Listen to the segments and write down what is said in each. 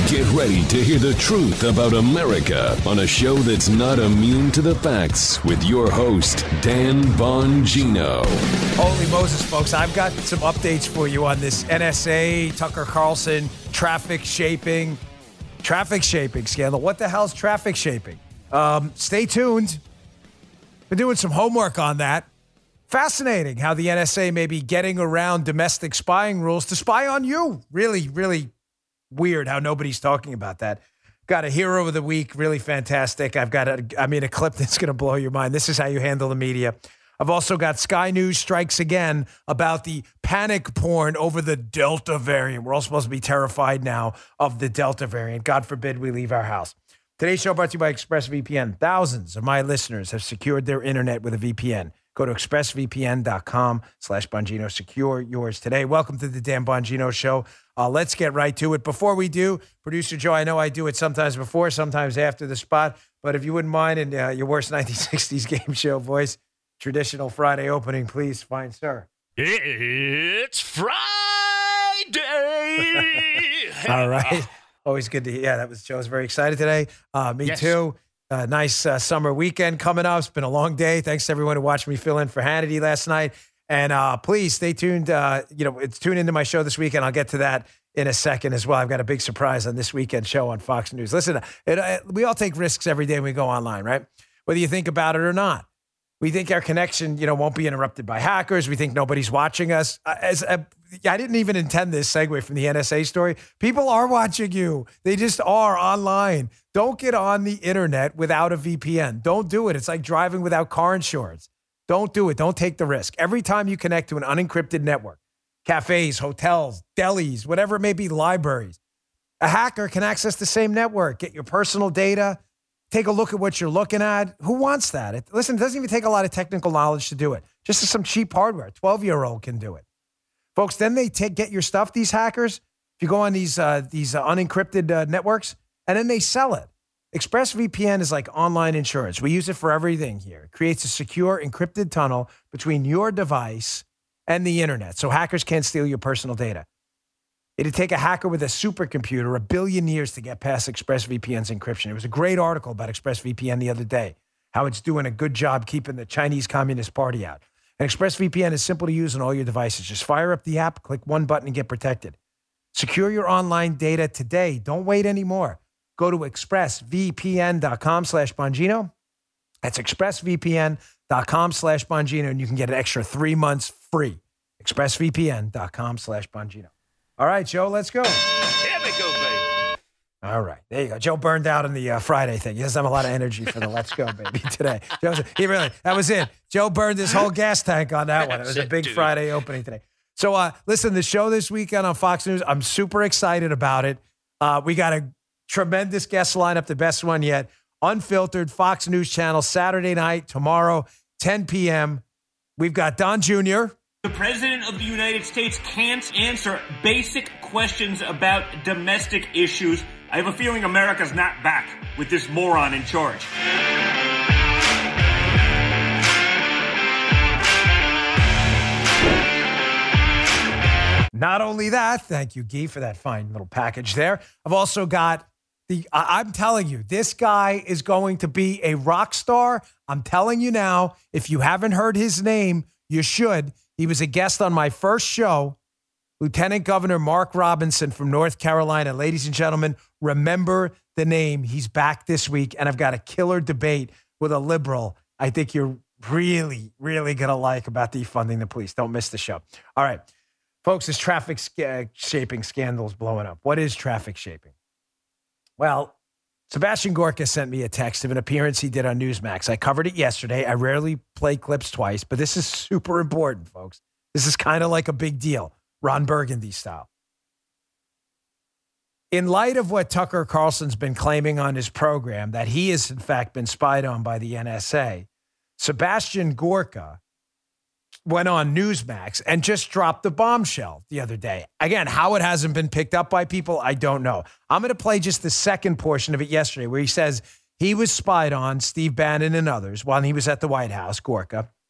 Get ready to hear the truth about America on a show that's not immune to the facts with your host, Dan Bongino. Holy Moses, folks. I've got some updates for you on this NSA, Tucker Carlson, traffic shaping scandal. What the hell's traffic shaping? Stay tuned. Been doing some homework on that. Fascinating how the NSA may be getting around domestic spying rules to spy on you. Really, really weird how nobody's talking about that. Got a hero of the week, really fantastic. I've got a clip that's going to blow your mind. This is how you handle the media. I've also got Sky News strikes again about the panic porn over the Delta variant. We're all supposed to be terrified now of the Delta variant. God forbid we leave our house. Today's show brought to you by ExpressVPN. Thousands of my listeners have secured their internet with a VPN. Go to expressvpn.com/Bongino. Secure yours today. Welcome to the Dan Bongino Show. Let's get right to it. Before we do, Producer Joe, I know I do it sometimes before, sometimes after the spot, but if you wouldn't mind in your worst 1960s game show voice, traditional Friday opening, please, fine sir. It's Friday. All right. Always good to hear. Yeah, that was Joe's very excited today. Me too. Nice summer weekend coming up. It's been a long day. Thanks to everyone who watched me fill in for Hannity last night. And please stay tuned. Tune into my show this weekend. I'll get to that in a second as well. I've got a big surprise on this weekend show on Fox News. Listen, we all take risks every day when we go online, right? Whether you think about it or not. We think our connection, won't be interrupted by hackers. We think nobody's watching us. I didn't even intend this segue from the NSA story. People are watching you. They just are online. Don't get on the internet without a VPN. Don't do it. It's like driving without car insurance. Don't do it. Don't take the risk. Every time you connect to an unencrypted network, cafes, hotels, delis, whatever it may be, libraries, a hacker can access the same network, get your personal data, take a look at what you're looking at. Who wants that? Listen, it doesn't even take a lot of technical knowledge to do it. Just some cheap hardware. A 12-year-old can do it. Folks, then they get your stuff, these hackers, if you go on these unencrypted networks, and then they sell it. ExpressVPN is like online insurance. We use it for everything here. It creates a secure, encrypted tunnel between your device and the internet, so hackers can't steal your personal data. It'd take a hacker with a supercomputer 1 billion years to get past ExpressVPN's encryption. It was a great article about ExpressVPN the other day, how it's doing a good job keeping the Chinese Communist Party out. And ExpressVPN is simple to use on all your devices. Just fire up the app, click one button, and get protected. Secure your online data today. Don't wait anymore. Go to expressvpn.com/Bongino. That's expressvpn.com/Bongino, and you can get an extra 3 months free. expressvpn.com/Bongino. All right, Joe, let's go. Here we go, baby. All right, there you go. Joe burned out on the Friday thing. He doesn't have a lot of energy for the let's go, baby, today. That was it. Joe burned his whole gas tank on that one. It was a big Friday opening today. So, listen, the show this weekend on Fox News, I'm super excited about it. We got a tremendous guest lineup, the best one yet. Unfiltered, Fox News Channel, Saturday night, tomorrow, 10 p.m. We've got Don Jr., The President of the United States can't answer basic questions about domestic issues. I have a feeling America's not back with this moron in charge. Not only that, thank you, Guy, for that fine little package there. I've also got I'm telling you, this guy is going to be a rock star. I'm telling you now, if you haven't heard his name, you should. He was a guest on my first show, Lieutenant Governor Mark Robinson from North Carolina. Ladies and gentlemen, remember the name. He's back this week, and I've got a killer debate with a liberal I think you're really, really going to like about defunding the police. Don't miss the show. All right, folks, this traffic shaping scandal is blowing up. What is traffic shaping? Well, Sebastian Gorka sent me a text of an appearance he did on Newsmax. I covered it yesterday. I rarely play clips twice, but this is super important, folks. This is kind of like a big deal, Ron Burgundy style. In light of what Tucker Carlson's been claiming on his program, that he has, in fact, been spied on by the NSA, Sebastian Gorka went on Newsmax and just dropped the bombshell the other day. Again, how it hasn't been picked up by people, I don't know. I'm going to play just the second portion of it yesterday where he says he was spied on, Steve Bannon and others, while he was at the White House, Gorka.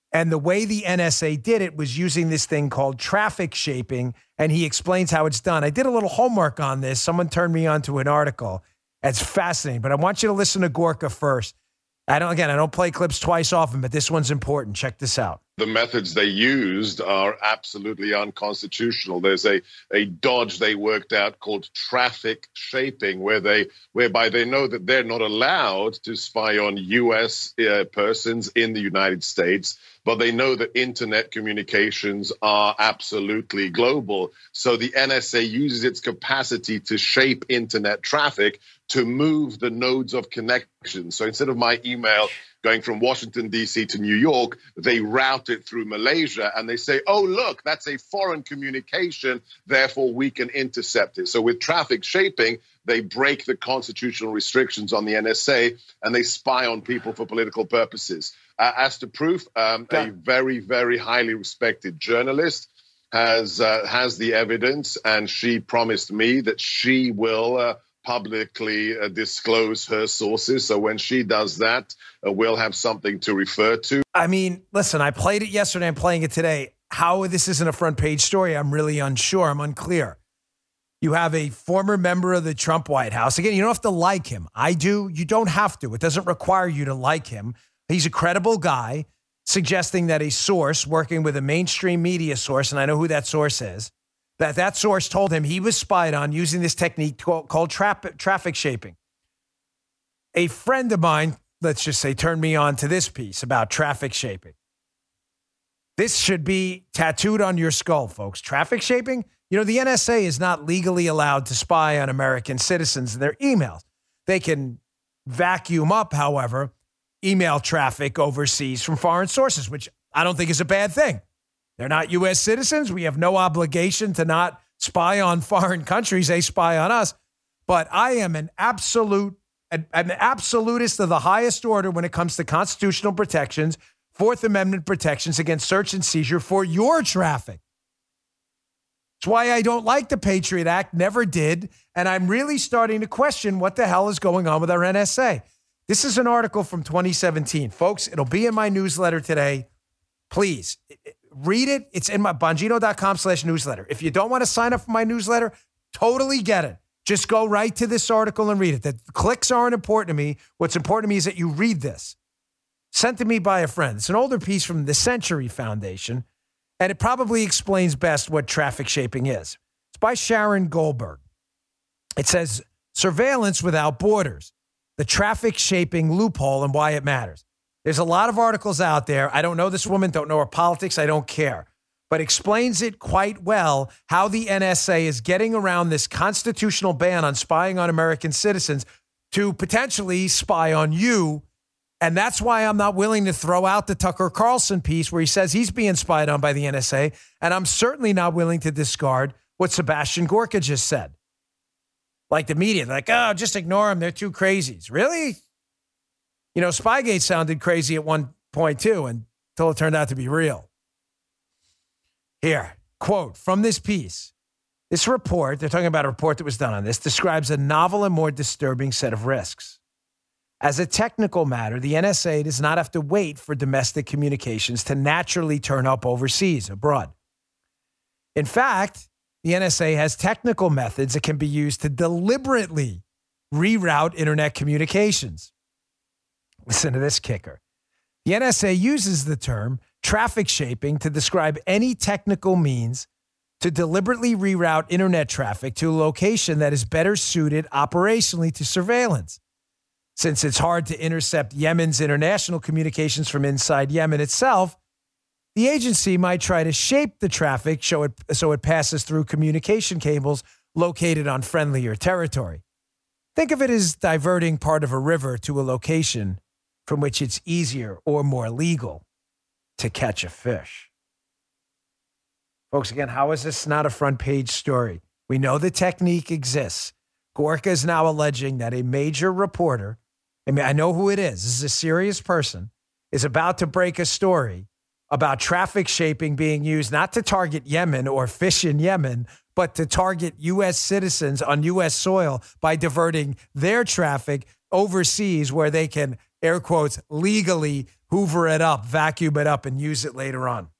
And the way the NSA did it was using this thing called traffic shaping, and he explains how it's done. I did a little homework on this. Someone turned me on to an article. It's fascinating, but I want you to listen to Gorka first. I don't play clips twice often, but this one's important. Check this out. The methods they used are absolutely unconstitutional. There's a dodge they worked out called traffic shaping, whereby they know that they're not allowed to spy on U.S. persons in the United States, but they know that internet communications are absolutely global. So the NSA uses its capacity to shape internet traffic to move the nodes of connection. So instead of my email going from Washington, D.C. to New York, they route it through Malaysia and they say, oh, look, that's a foreign communication, therefore we can intercept it. So with traffic shaping, they break the constitutional restrictions on the NSA and they spy on people for political purposes. As to proof, a very, very highly respected journalist has the evidence, and she promised me that she will publicly disclose her sources. So when she does that, we'll have something to refer to. I mean, listen, I played it yesterday. I'm playing it today. How this isn't a front page story, I'm really unsure. I'm unclear. You have a former member of the Trump White House. Again, you don't have to like him. I do. You don't have to. It doesn't require you to like him. He's a credible guy suggesting that a source working with a mainstream media source, and I know who that source is, that source told him he was spied on using this technique called traffic shaping. A friend of mine, let's just say, turned me on to this piece about traffic shaping. This should be tattooed on your skull, folks. Traffic shaping? You know, the NSA is not legally allowed to spy on American citizens and their emails. They can vacuum up, however, email traffic overseas from foreign sources, which I don't think is a bad thing. They're not U.S. citizens. We have no obligation to not spy on foreign countries. They spy on us. But I am an absolutist of the highest order when it comes to constitutional protections, Fourth Amendment protections against search and seizure for your traffic. It's why I don't like the Patriot Act, never did. And I'm really starting to question what the hell is going on with our NSA. This is an article from 2017. Folks, it'll be in my newsletter today. Please read it. It's in my Bongino.com/newsletter. If you don't want to sign up for my newsletter, totally get it. Just go right to this article and read it. The clicks aren't important to me. What's important to me is that you read this. Sent to me by a friend. It's an older piece from the Century Foundation, and it probably explains best what traffic shaping is. It's by Sharon Goldberg. It says, Surveillance Without Borders, the traffic shaping loophole and why it matters. There's a lot of articles out there. I don't know this woman, don't know her politics. I don't care. But explains it quite well how the NSA is getting around this constitutional ban on spying on American citizens to potentially spy on you. And that's why I'm not willing to throw out the Tucker Carlson piece where he says he's being spied on by the NSA. And I'm certainly not willing to discard what Sebastian Gorka just said. Like the media, like, oh, just ignore them. They're too crazies. Really? You know, Spygate sounded crazy at one point too, until it turned out to be real. Here, quote from this piece. This report, they're talking about a report that was done on this, describes a novel and more disturbing set of risks. As a technical matter, the NSA does not have to wait for domestic communications to naturally turn up overseas, abroad. In fact, the NSA has technical methods that can be used to deliberately reroute internet communications. Listen to this kicker. The NSA uses the term traffic shaping to describe any technical means to deliberately reroute internet traffic to a location that is better suited operationally to surveillance. Since it's hard to intercept Yemen's international communications from inside Yemen itself, the agency might try to shape the traffic so it passes through communication cables located on friendlier territory. Think of it as diverting part of a river to a location from which it's easier or more legal to catch a fish. Folks, again, how is this not a front page story? We know the technique exists. Gorka is now alleging that a major reporter, I know who it is, this is a serious person, is about to break a story about traffic shaping being used not to target Yemen or fish in Yemen, but to target U.S. citizens on U.S. soil by diverting their traffic overseas where they can, air quotes, legally hoover it up, vacuum it up, and use it later on.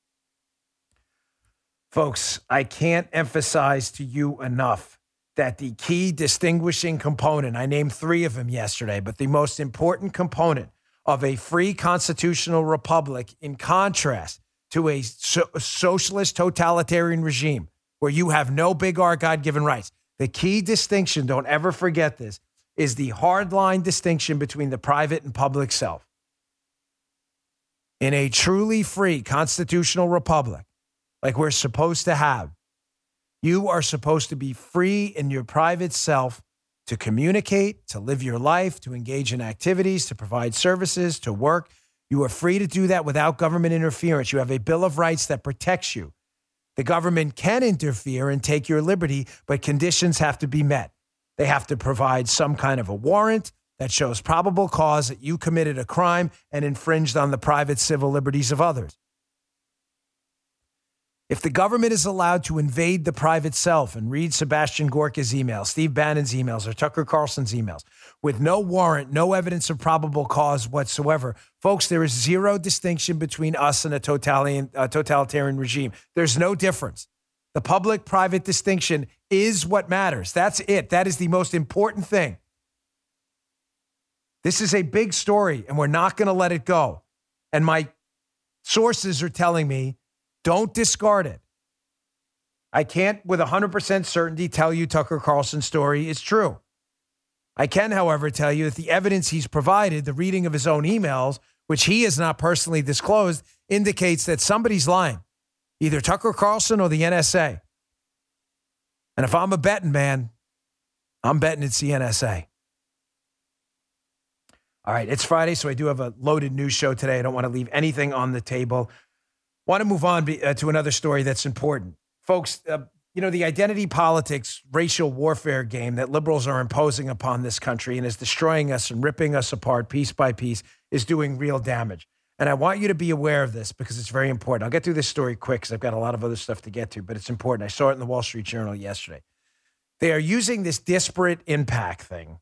Folks, I can't emphasize to you enough that the key distinguishing component, I named 3 of them yesterday, but the most important component of a free constitutional republic, in contrast to a socialist totalitarian regime where you have no big R God-given rights, the key distinction, don't ever forget this, is the hardline distinction between the private and public self. In a truly free constitutional republic, like we're supposed to have, you are supposed to be free in your private self to communicate, to live your life, to engage in activities, to provide services, to work. You are free to do that without government interference. You have a Bill of Rights that protects you. The government can interfere and take your liberty, but conditions have to be met. They have to provide some kind of a warrant that shows probable cause that you committed a crime and infringed on the private civil liberties of others. If the government is allowed to invade the private self and read Sebastian Gorka's emails, Steve Bannon's emails, or Tucker Carlson's emails, with no warrant, no evidence of probable cause whatsoever, folks, there is zero distinction between us and a totalitarian regime. There's no difference. The public-private distinction is what matters. That's it. That is the most important thing. This is a big story, and we're not going to let it go. And my sources are telling me, don't discard it. I can't with 100% certainty tell you Tucker Carlson's story is true. I can, however, tell you that the evidence he's provided, the reading of his own emails, which he has not personally disclosed, indicates that somebody's lying, either Tucker Carlson or the NSA. And if I'm a betting man, I'm betting it's the NSA. All right, it's Friday, so I do have a loaded news show today. I don't want to leave anything on the table. Want to move on to another story that's important. Folks, the identity politics, racial warfare game that liberals are imposing upon this country and is destroying us and ripping us apart piece by piece is doing real damage. And I want you to be aware of this because it's very important. I'll get through this story quick because I've got a lot of other stuff to get to, but it's important. I saw it in the Wall Street Journal yesterday. They are using this disparate impact thing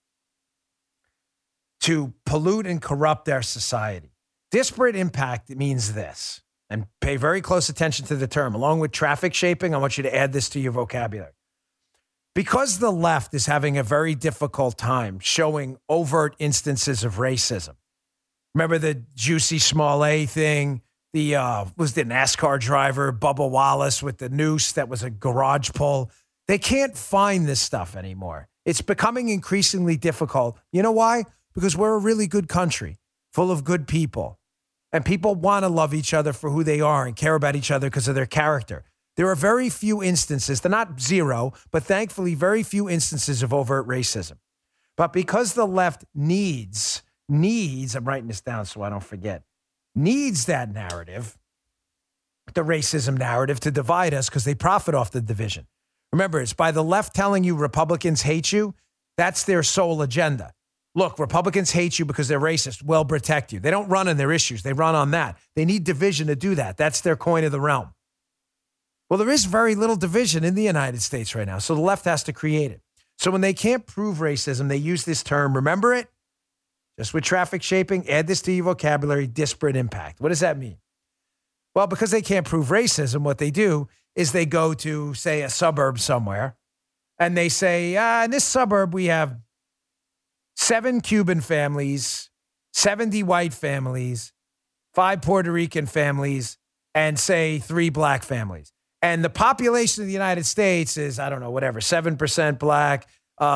to pollute and corrupt our society. Disparate impact means this. And pay very close attention to the term. Along with traffic shaping, I want you to add this to your vocabulary. Because the left is having a very difficult time showing overt instances of racism. Remember the Jussie Smollett thing? Was the NASCAR driver, Bubba Wallace, with the noose that was a garage pull? They can't find this stuff anymore. It's becoming increasingly difficult. You know why? Because we're a really good country, full of good people. And people want to love each other for who they are and care about each other because of their character. There are very few instances, they're not zero, but thankfully very few instances of overt racism. But because the left needs, I'm writing this down so I don't forget, needs that narrative, the racism narrative, to divide us because they profit off the division. Remember, it's by the left telling you Republicans hate you. That's their sole agenda. Look, Republicans hate you because they're racist. We'll protect you. They don't run on their issues. They run on that. They need division to do that. That's their coin of the realm. Well, there is very little division in the United States right now, so the left has to create it. So when they can't prove racism, they use this term. Remember it? Just with traffic shaping, add this to your vocabulary, disparate impact. What does that mean? Well, because they can't prove racism, what they do is they go to, say, a suburb somewhere, and they say, in this suburb, we have 7 Cuban families, 70 white families, 5 Puerto Rican families, and say 3 black families. And the population of the United States is, 7% black,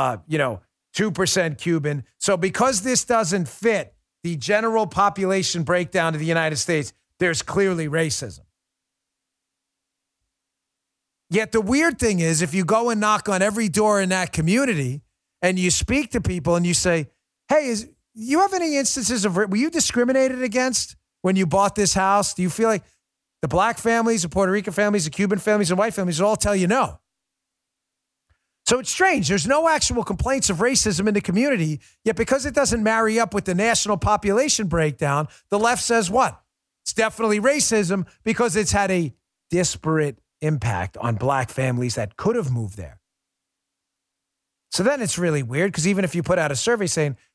2% Cuban. So because this doesn't fit the general population breakdown of the United States, there's clearly racism. Yet the weird thing is, if you go and knock on every door in that community, and you speak to people and you say, hey, you have any instances were you discriminated against when you bought this house? Do you feel like the black families, the Puerto Rican families, the Cuban families, and white families will all tell you no? So it's strange. There's no actual complaints of racism in the community, yet because it doesn't marry up with the national population breakdown, the left says what? It's definitely racism because it's had a disparate impact on black families that could have moved there. So then it's really weird because even if you put out a survey saying,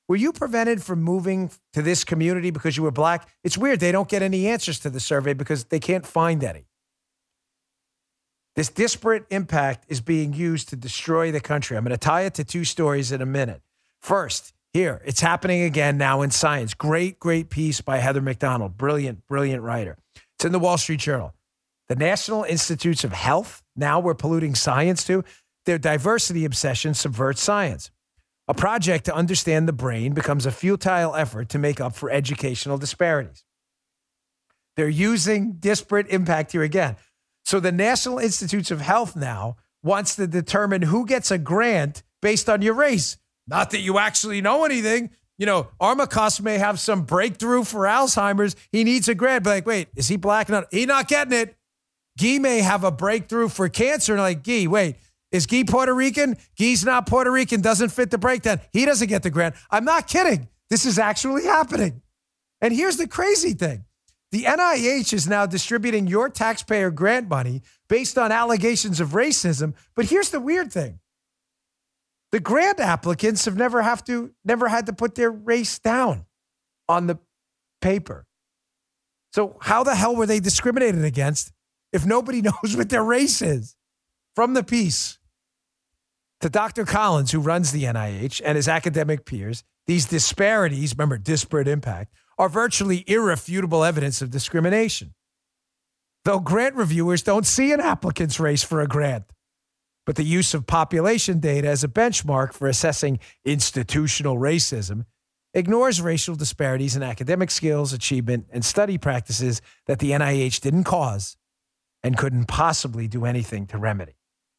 Were you prevented from moving to this community because you were black? It's weird. They don't get any answers to the survey because they can't find any. This disparate impact is being used to destroy the country. I'm going to tie it to two stories in a minute. First, here, it's happening again now in science. Great, great piece by Heather McDonald. Brilliant, brilliant writer. It's in the Wall Street Journal. The National Institutes of Health, now we're polluting science too. Their diversity obsession subverts science. A project to understand the brain becomes a futile effort to make up for educational disparities. They're using disparate impact here again. So the National Institutes of Health now wants to determine who gets a grant based on your race. Not that you actually know anything. You know, Armacost may have some breakthrough for Alzheimer's. He needs a grant. But like, wait, is he black? He's not getting it. Guy may have a breakthrough for cancer. And like, Guy, wait, is Guy Puerto Rican? Guy's not Puerto Rican, doesn't fit the breakdown. He doesn't get the grant. I'm not kidding. This is actually happening. And here's the crazy thing. The NIH is now distributing your taxpayer grant money based on allegations of racism. But here's the weird thing. The grant applicants have never had to put their race down on the paper. So how the hell were they discriminated against if nobody knows what their race is? From the piece to Dr. Collins, who runs the NIH, and his academic peers, these disparities, remember, disparate impact, are virtually irrefutable evidence of discrimination. Though grant reviewers don't see an applicant's race for a grant, but the use of population data as a benchmark for assessing institutional racism ignores racial disparities in academic skills, achievement, and study practices that the NIH didn't cause and couldn't possibly do anything to remedy.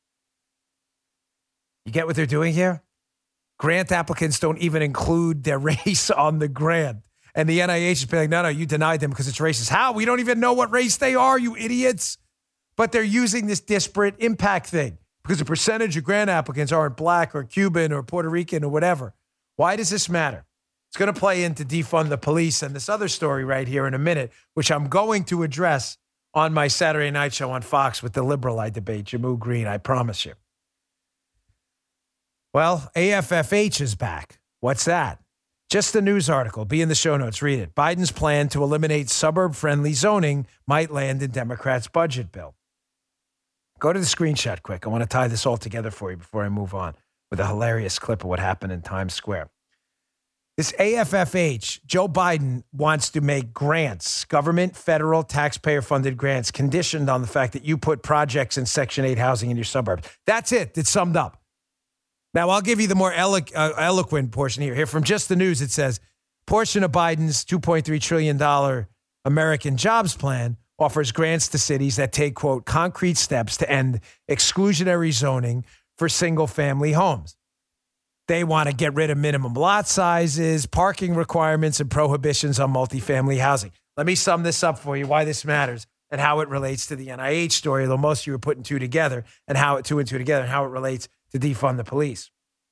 You get what they're doing here? Grant applicants don't even include their race on the grant. And the NIH is being like, no, you denied them because it's racist. How? We don't even know what race they are, you idiots. But they're using this disparate impact thing because a percentage of grant applicants aren't black or Cuban or Puerto Rican or whatever. Why does this matter? It's going to play into defund the police and this other story right here in a minute, which I'm going to address on my Saturday night show on Fox with the liberal I debate, Jammu Green, I promise you. Well, AFFH is back. What's that? Just a news article. Be in the show notes. Read it. Biden's plan to eliminate suburb-friendly zoning might land in Democrats' budget bill. Go to the screenshot quick. I want to tie this all together for you before I move on with a hilarious clip of what happened in Times Square. This AFFH, Joe Biden wants to make grants, government, federal, taxpayer-funded grants, conditioned on the fact that you put projects in Section 8 housing in your suburbs. That's it. It's summed up. Now, I'll give you the more eloquent portion here. Here from Just the News, it says, portion of Biden's $2.3 trillion American Jobs Plan offers grants to cities that take, quote, concrete steps to end exclusionary zoning for single-family homes. They want to get rid of minimum lot sizes, parking requirements, and prohibitions on multifamily housing. Let me sum this up for you, why this matters and how it relates to the NIH story, though most of you are putting two and two together, and how it relates to defund the police.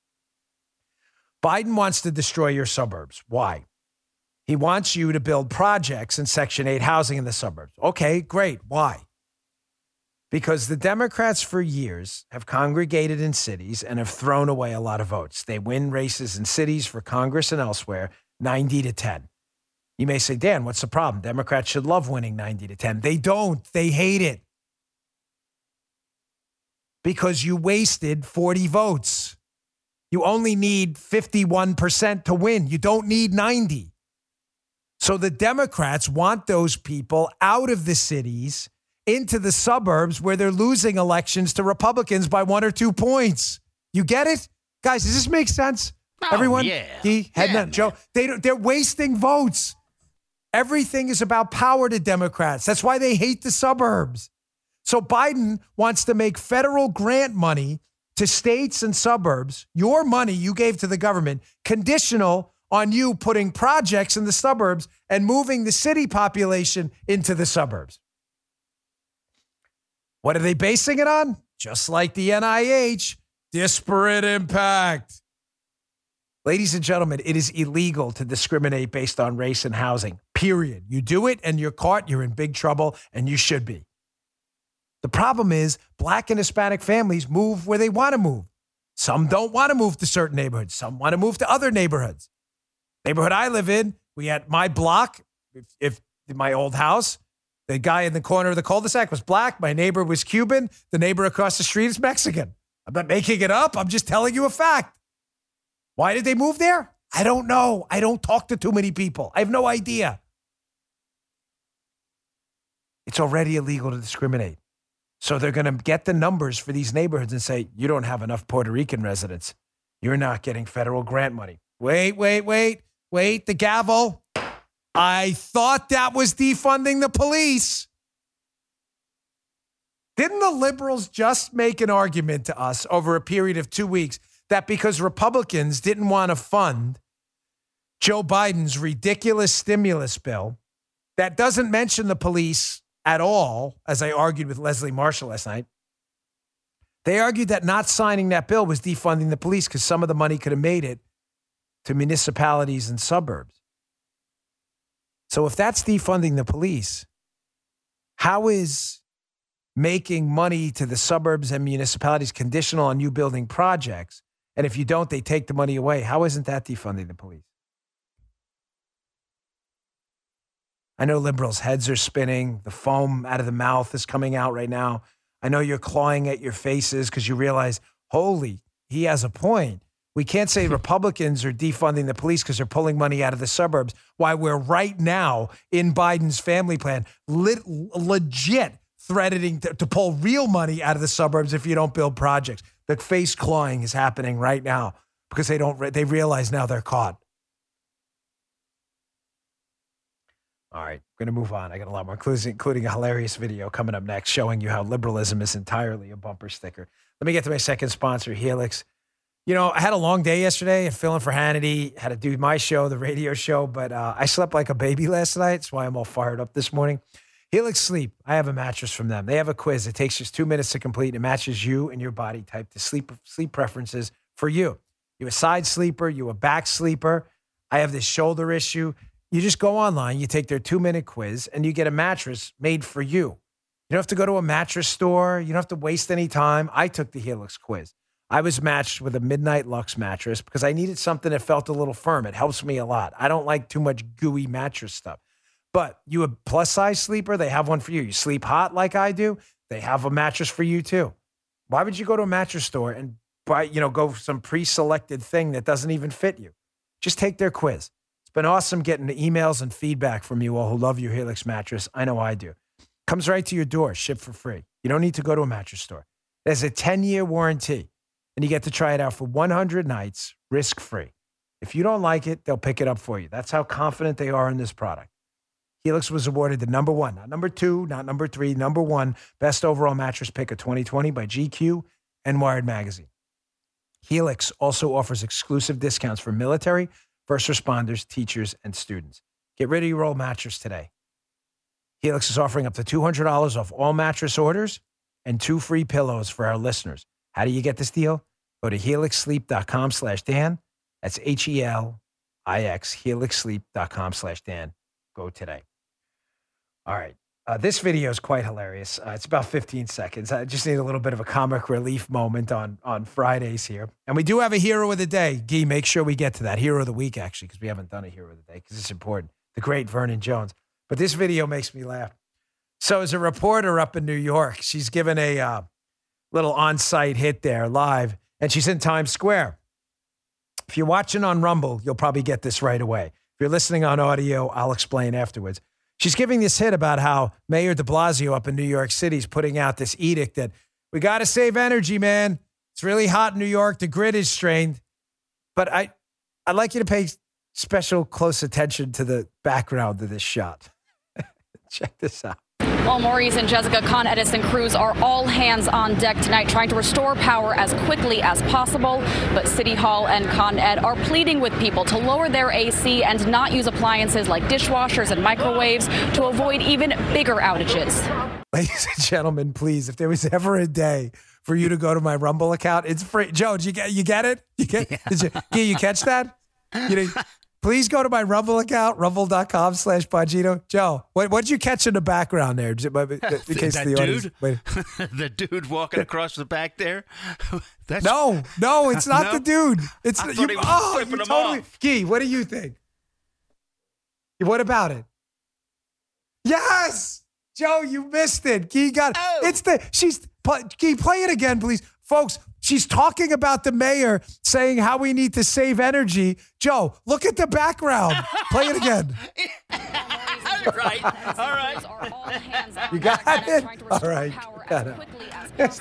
Biden wants to destroy your suburbs. Why? He wants you to build projects in Section 8 housing in the suburbs. Okay, great. Why? Because the Democrats for years have congregated in cities and have thrown away a lot of votes. They win races in cities for Congress and elsewhere, 90-10. You may say, Dan, what's the problem? Democrats should love winning 90-10. They don't. They hate it. Because you wasted 40 votes. You only need 51% to win. You don't need 90. So the Democrats want those people out of the cities into the suburbs where they're losing elections to Republicans by 1 or 2 points. You get it? Guys, does this make sense? Oh, Everyone? Yeah. Joe, they're wasting votes. Everything is about power to Democrats. That's why they hate the suburbs. So Biden wants to make federal grant money to states and suburbs, your money you gave to the government, conditional on you putting projects in the suburbs and moving the city population into the suburbs. What are they basing it on? Just like the NIH, disparate impact. Ladies and gentlemen, it is illegal to discriminate based on race and housing, period. You do it and you're caught, you're in big trouble, and you should be. The problem is Black and Hispanic families move where they want to move. Some don't want to move to certain neighborhoods. Some want to move to other neighborhoods. Neighborhood I live in, we had my block, if my old house, the guy in the corner of the cul-de-sac was black. My neighbor was Cuban. The neighbor across the street is Mexican. I'm not making it up. I'm just telling you a fact. Why did they move there? I don't know. I don't talk to too many people. I have no idea. It's already illegal to discriminate. So they're going to get the numbers for these neighborhoods and say, you don't have enough Puerto Rican residents. You're not getting federal grant money. Wait, the gavel. I thought that was defunding the police. Didn't the liberals just make an argument to us over a period of 2 weeks that because Republicans didn't want to fund Joe Biden's ridiculous stimulus bill that doesn't mention the police at all, as I argued with Leslie Marshall last night, they argued that not signing that bill was defunding the police because some of the money could have made it to municipalities and suburbs. So if that's defunding the police, how is making money to the suburbs and municipalities conditional on you building projects? And if you don't, they take the money away. How isn't that defunding the police? I know liberals' heads are spinning. The foam out of the mouth is coming out right now. I know you're clawing at your faces because you realize, holy, he has a point. We can't say Republicans are defunding the police because they're pulling money out of the suburbs, while we're right now in Biden's family plan, legit threatening to pull real money out of the suburbs if you don't build projects. The face clawing is happening right now because they realize now they're caught. All right, we're going to move on. I got a lot more, including a hilarious video coming up next showing you how liberalism is entirely a bumper sticker. Let me get to my second sponsor, Helix. You know, I had a long day yesterday and filling for Hannity, had to do my show, the radio show, but I slept like a baby last night. That's why I'm all fired up this morning. Helix Sleep, I have a mattress from them. They have a quiz. It takes just 2 minutes to complete. It matches you and your body type to sleep preferences for you. You're a side sleeper. You're a back sleeper. I have this shoulder issue. You just go online, you take their 2-minute quiz, and you get a mattress made for you. You don't have to go to a mattress store. You don't have to waste any time. I took the Helix quiz. I was matched with a Midnight Lux mattress because I needed something that felt a little firm. It helps me a lot. I don't like too much gooey mattress stuff. But you a plus-size sleeper, they have one for you. You sleep hot like I do, they have a mattress for you too. Why would you go to a mattress store and buy, go for some pre-selected thing that doesn't even fit you? Just take their quiz. Been awesome getting the emails and feedback from you all who love your Helix mattress. I know I do. Comes right to your door, shipped for free. You don't need to go to a mattress store. There's a 10-year warranty, and you get to try it out for 100 nights, risk-free. If you don't like it, they'll pick it up for you. That's how confident they are in this product. Helix was awarded the number 1, not number 2, not number 3, number 1 best overall mattress pick of 2020 by GQ and Wired Magazine. Helix also offers exclusive discounts for military, first responders, teachers, and students. Get rid of your old mattress today. Helix is offering up to $200 off all mattress orders and 2 free pillows for our listeners. How do you get this deal? Go to helixsleep.com/Dan. That's HELIX, helixsleep.com/Dan. Go today. All right. This video is quite hilarious. It's about 15 seconds. I just need a little bit of a comic relief moment on Fridays here. And we do have a hero of the day. Guy, make sure we get to that. Hero of the week, actually, because we haven't done a hero of the day because it's important. The great Vernon Jones. But this video makes me laugh. So as a reporter up in New York, she's given a little on-site hit there live, and she's in Times Square. If you're watching on Rumble, you'll probably get this right away. If you're listening on audio, I'll explain afterwards. She's giving this hit about how Mayor de Blasio up in New York City is putting out this edict that we got to save energy, man. It's really hot in New York. The grid is strained. But I'd like you to pay special close attention to the background of this shot. Check this out. Well, Maurice and Jessica, Con Edison crews are all hands on deck tonight trying to restore power as quickly as possible. But City Hall and Con Ed are pleading with people to lower their AC and not use appliances like dishwashers and microwaves to avoid even bigger outages. Ladies and gentlemen, please, if there was ever a day for you to go to my Rumble account, it's free. Joe, did you get it? Did you catch that? Please go to my Rumble account, rumble.com/Bongino. Joe, what did you catch in the background there? In case that the audience, the dude walking across the back there? No, it's not the dude. It's I thought he was flipping him off. Guy, what do you think? What about it? Yes, Joe, you missed it. He got it. Oh. Can you play it again, please? Folks, she's talking about the mayor saying how we need to save energy. Joe, look at the background. Play it again. Right. All right. You got it? All right. Got it.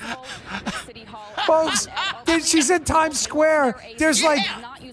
Folks, she's in Times Square. There's like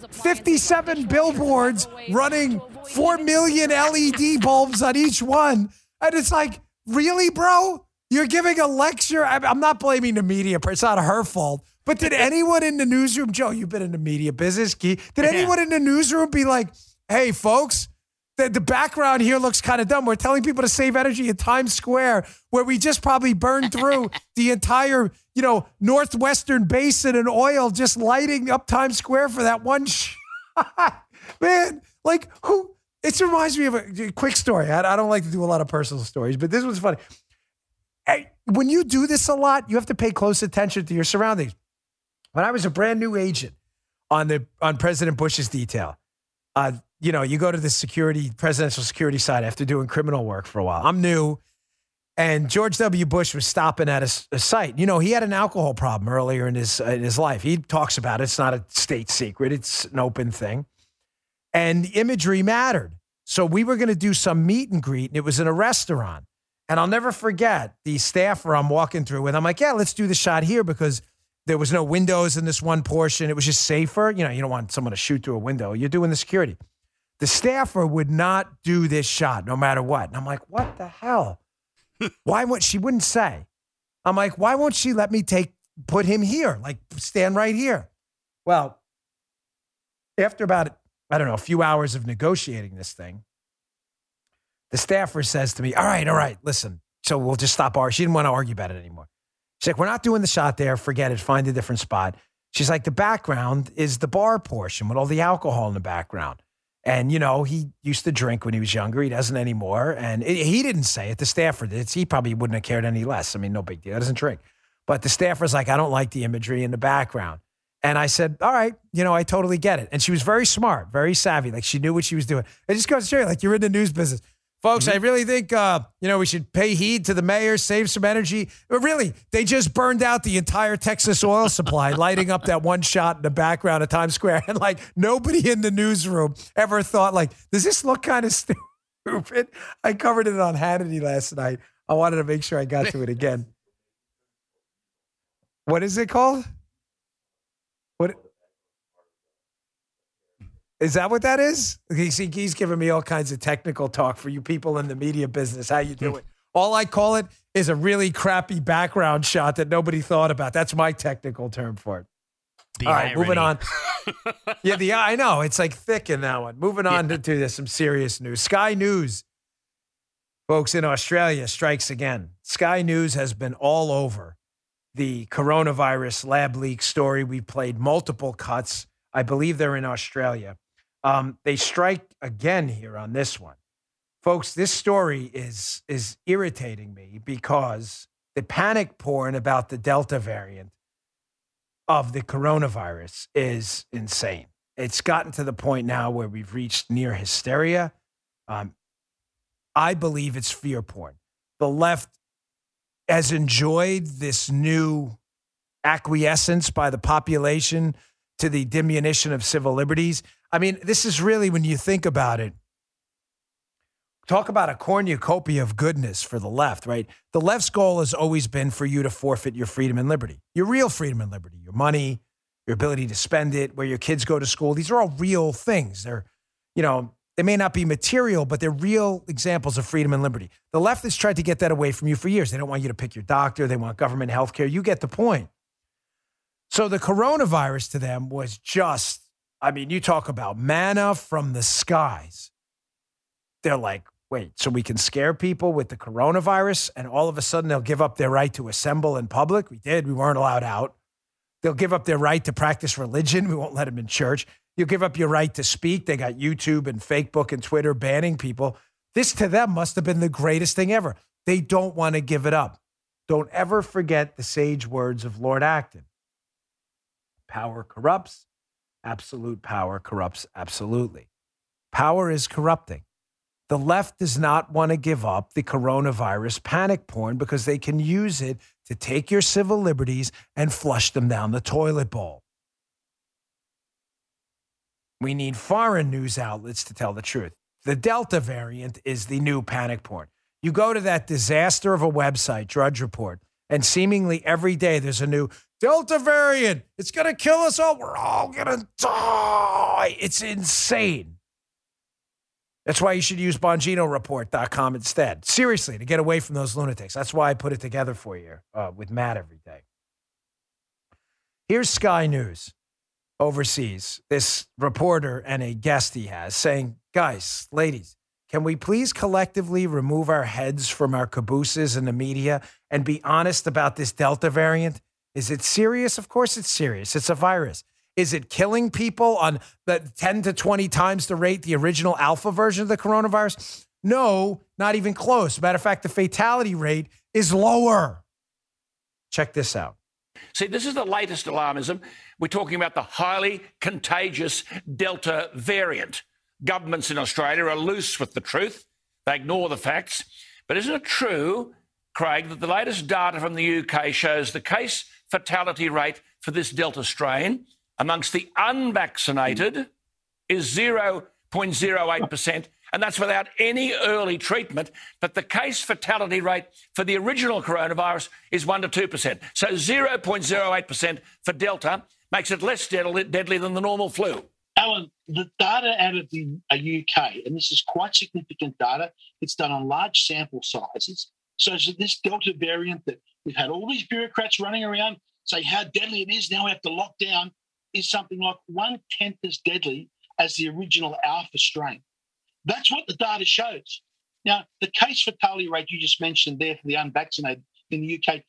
57 billboards running 4 million LED bulbs on each one. And it's like, really, bro? You're giving a lecture? I'm not blaming the media. It's not her fault. But did anyone in the newsroom, Joe, you've been in the media business, Did anyone in the newsroom be like, hey, folks, the background here looks kind of dumb. We're telling people to save energy in Times Square, where we just probably burned through the entire, Northwestern Basin and oil just lighting up Times Square for that one shot. Man, like who? It reminds me of a quick story. I don't like to do a lot of personal stories, but this was funny. Hey, when you do this a lot, you have to pay close attention to your surroundings. When I was a brand new agent on President Bush's detail, you go to the presidential security side after doing criminal work for a while. I'm new, and George W. Bush was stopping at a site. He had an alcohol problem earlier in his life. He talks about it. It's not a state secret. It's an open thing. And imagery mattered. So we were going to do some meet and greet, and it was in a restaurant. And I'll never forget the staffer I'm walking through with. I'm like, yeah, let's do the shot here because there was no windows in this one portion. It was just safer. You don't want someone to shoot through a window. You're doing the security. The staffer would not do this shot no matter what. And I'm like, what the hell? She wouldn't say. I'm like, why won't she let me put him here? Like, stand right here. Well, after about, a few hours of negotiating this thing, the staffer says to me, all right, listen. So we'll just stop arguing. She didn't want to argue about it anymore. She's like, we're not doing the shot there. Forget it. Find a different spot. She's like, the background is the bar portion with all the alcohol in the background. And, he used to drink when he was younger. He doesn't anymore. And he didn't say it. The staffer did. He probably wouldn't have cared any less. I mean, no big deal. He doesn't drink. But the staffer's like, I don't like the imagery in the background. And I said, all right, I totally get it. And she was very smart, very savvy. Like, she knew what she was doing. It just goes to show you, like, you're in the news business. Folks, I really think, we should pay heed to the mayor, save some energy. But really, they just burned out the entire Texas oil supply, lighting up that one shot in the background of Times Square. And, like, nobody in the newsroom ever thought, like, does this look kind of stupid? I covered it on Hannity last night. I wanted to make sure I got to it again. What is it called? What? Is that what that is? He's giving me all kinds of technical talk for you people in the media business. How you do it? All I call it is a really crappy background shot that nobody thought about. That's my technical term for it. All right, moving on. I know. It's like thick in that one. Moving on to some serious news. Sky News, folks, in Australia strikes again. Sky News has been all over the coronavirus lab leak story. We played multiple cuts. I believe they're in Australia. They strike again here on this one. Folks, this story is irritating me because the panic porn about the Delta variant of the coronavirus is insane. It's gotten to the point now where we've reached near hysteria. I believe it's fear porn. The left has enjoyed this new acquiescence by the population to the diminution of civil liberties. I mean, this is really, when you think about it, talk about a cornucopia of goodness for the left, right? The left's goal has always been for you to forfeit your freedom and liberty, your real freedom and liberty, your money, your ability to spend it, where your kids go to school. These are all real things. They're, they may not be material, but they're real examples of freedom and liberty. The left has tried to get that away from you for years. They don't want you to pick your doctor. They want government health care. You get the point. So the coronavirus to them was just, you talk about manna from the skies. They're like, wait, so we can scare people with the coronavirus and all of a sudden they'll give up their right to assemble in public? We did. We weren't allowed out. They'll give up their right to practice religion. We won't let them in church. You'll give up your right to speak. They got YouTube and Facebook and Twitter banning people. This to them must have been the greatest thing ever. They don't want to give it up. Don't ever forget the sage words of Lord Acton. Power corrupts. Absolute power corrupts absolutely. Power is corrupting. The left does not want to give up the coronavirus panic porn because they can use it to take your civil liberties and flush them down the toilet bowl. We need foreign news outlets to tell the truth. The Delta variant is the new panic porn. You go to that disaster of a website, Drudge Report, and seemingly every day there's a new Delta variant. It's going to kill us all. We're all going to die. It's insane. That's why you should use BonginoReport.com instead. Seriously, to get away from those lunatics. That's why I put it together for you with Matt every day. Here's Sky News overseas. This reporter and a guest he has saying, guys, ladies, can we please collectively remove our heads from our cabooses in the media and be honest about this Delta variant? Is it serious? Of course it's serious. It's a virus. Is it killing people on the 10 to 20 times the rate the original alpha version of the coronavirus? No, not even close. Matter of fact, the fatality rate is lower. Check this out. See, this is the latest alarmism. We're talking about the highly contagious Delta variant. Governments in Australia are loose with the truth. They ignore the facts. But isn't it true, Craig, that the latest data from the UK shows the case fatality rate for this Delta strain amongst the unvaccinated is 0.08%, and that's without any early treatment. But the case fatality rate for the original coronavirus is 1% to 2%. So 0.08% for Delta makes it less deadly than the normal flu. Alan, the data out of the UK, and this is quite significant data, it's done on large sample sizes. So this Delta variant that we've had all these bureaucrats running around say how deadly it is, now we have to lock down, is something like 1/10 as deadly as the original alpha strain. That's what the data shows. Now, the case fatality rate you just mentioned there for the unvaccinated in the UK,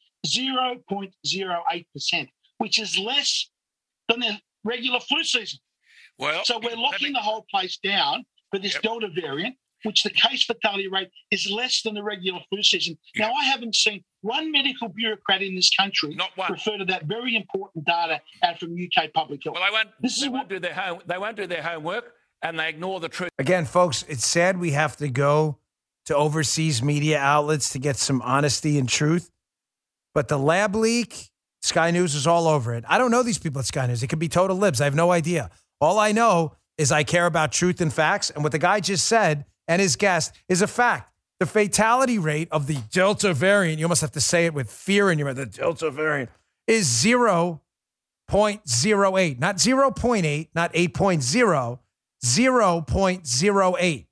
0.08%, which is less than the regular flu season. Well, so we're locking the whole place down for this Delta variant, which the case fatality rate is less than the regular flu season. Now, I haven't seen one medical bureaucrat in this country refer to that very important data out from UK Public Health. Well, they won't do their homework, and they ignore the truth. Again, folks, it's sad we have to go to overseas media outlets to get some honesty and truth. But the lab leak, Sky News is all over it. I don't know these people at Sky News. It could be total libs. I have no idea. All I know is I care about truth and facts. And what the guy just said and his guest is a fact. The fatality rate of the Delta variant, you almost have to say it with fear in your mouth, the Delta variant, is 0.08, not 0.8, not 8.0, 0.08.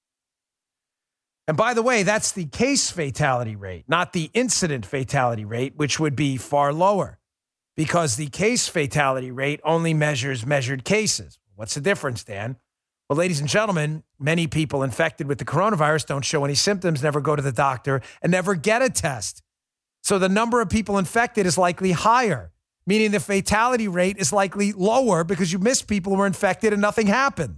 And by the way, that's the case fatality rate, not the incident fatality rate, which would be far lower because the case fatality rate only measures measured cases. What's the difference, Dan? Well, ladies and gentlemen, many people infected with the coronavirus don't show any symptoms, never go to the doctor, and never get a test. So the number of people infected is likely higher, meaning the fatality rate is likely lower because you missed people who were infected and nothing happened.